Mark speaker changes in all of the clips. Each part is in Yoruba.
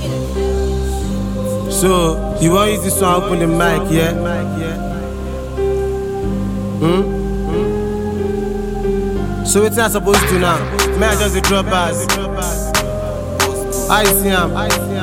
Speaker 1: So, you want to use this one, open the mic, yeah? So what's I supposed to now? May I just drop bars? I see him.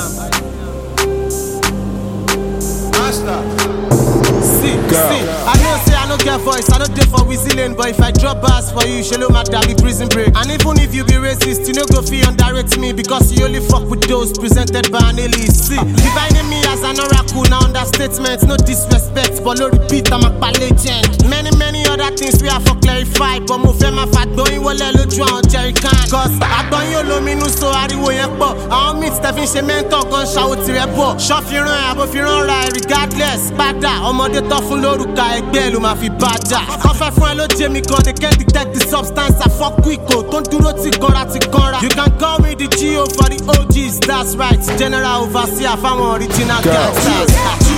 Speaker 1: See, I know say I don't get voice, I don't do for whistling, but if I drop bars for you, she'll matter be prison break. And even if you be racist, you know go feel underrate me because you only fuck with those presented by an elite. See, dividing me as an oracle, now understatement, no disrespect, but no repeat, I'm a legend. Many other things we have for clarify, but move my fat going well, look on Jerry Khan. Cause I don't you know me no so I do it, but I'll meet Stephen Shemento, gun shout to report. Shop you run, but you run right regardless. Bada, I'm on the top of Loruka, Egel, my fi bada. Half a friend, Jamie, cause they can't detect the substance. I fuck quick, don't do not take on. You can call me the Geo for the OGs, that's right. General Overseer, I'm original gangsters.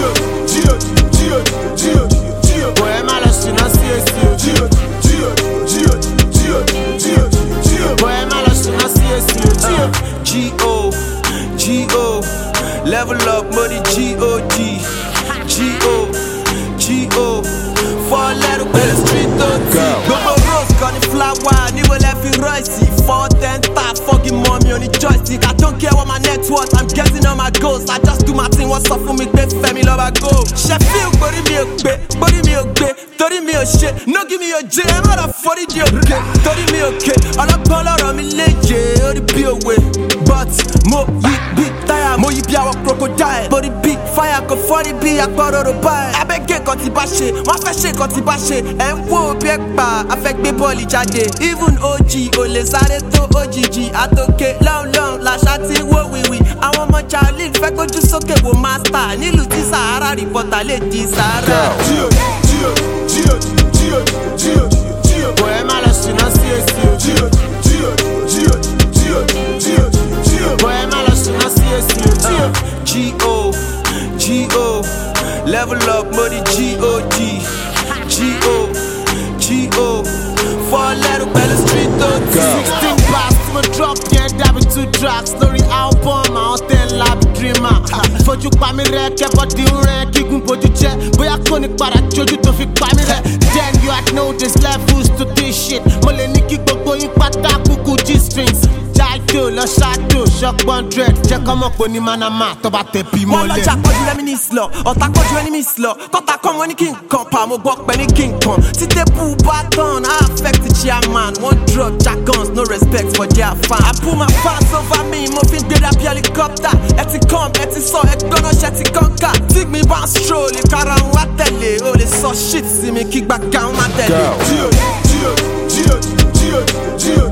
Speaker 1: Boy, I'm a lost in a CSU. Boy, I'm a lost in a CSU. G.O. Level up, money G.O.D. G.O. Four letter with the street O.T. Go rose, got the flower, ni will left it ricey. 410 tap, fucking mommy on the joystick. I don't care what my net worth, I'm getting on my goals. I just do my thing, what's up for me, baby, family love I go. Sheffield, body me a gbe, 30 me a shit. No give me a J, I'm out of 40 G, okay. 30 me okay, all up all around me lady, all the be away. But, mo, yi, big tire, mo, yi, be our crocodile. Body big fire, go 40 be a quarter to buy. I beg get got the bashe, my fashion got the bashe. And wo, big bar, affect me body jade. Even OG, ole sare to OGG. I don't long, la shati, wo, we. I want my child, fake go just okay, wo, master. Nilu ti Sahara, reporter, lady Sahara. Boy, I'm a lost in a CSU. Boy, I'm a lost in a CSU. G.O. Level up, money G.O.D. G.O. Four letter by the street O.T. 16 bars to my drop, yeah, that be 2 tracks. Story album, I don't tell lab dreamer. Fojú pa mi rẹ, kẹ́bọ̀ di ń rẹ, kígun bójú jẹ́. Bóyá kò ní padà jójú tó fi pa mi rẹ. Then you had know there's levels to this shit. Mo lè ní kí gbogbo yín pátá kúkú G-strings. Jaido, lọ ṣáàdò, shock 100. Jẹ́ kọ́ mọ̀ pé ní manama tó bá tẹ̀ bí mọ́lẹ̀. Mo lọ́jà pọ̀jù lẹ́mí ní ìsìlọ̀, ọ̀tá pọ̀jù ẹni mi ìsìlọ̀. Kọ́ta kọ́ wọn ní kí n kan pa, mo gbọ́ pẹ́ ní kí n kan. Títẹ́ bú bá tán, I affect the chairman. One drug, jargons, no respect for their fan. I pull my fans over me, mo fi ń gbé dàbí helicopter. Ẹ ti come, ẹ ti sọ, ẹ gbọ́dọ̀ ṣe ti kọ́ńkà. Tí mi bá ń stroll, ìkara ń wá tẹ̀lé. O lè sọ shit sí mi kí gbàgbà ń má tẹ̀lé.